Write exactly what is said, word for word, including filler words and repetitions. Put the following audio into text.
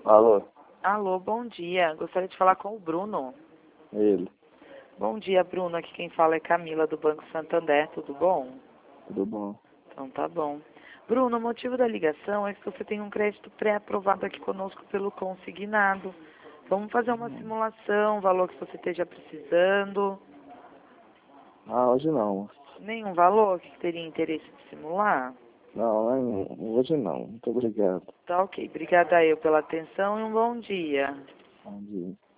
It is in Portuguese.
Alô, Alô, bom dia. Gostaria de falar com o Bruno. ele, Bom dia, Bruno. Aqui quem fala é Camila, do Banco Santander. Tudo bom? tudo bom? Então tá bom. Bruno, o motivo da ligação é que você tem um crédito pré-aprovado aqui conosco pelo consignado. Vamos fazer uma simulação, o valor que você esteja precisando. Ah, hoje não. Nenhum valor que teria interesse de simular? Não, não, hoje não. Muito obrigado. Tá ok. Obrigada eu pela atenção e um bom dia. Bom dia.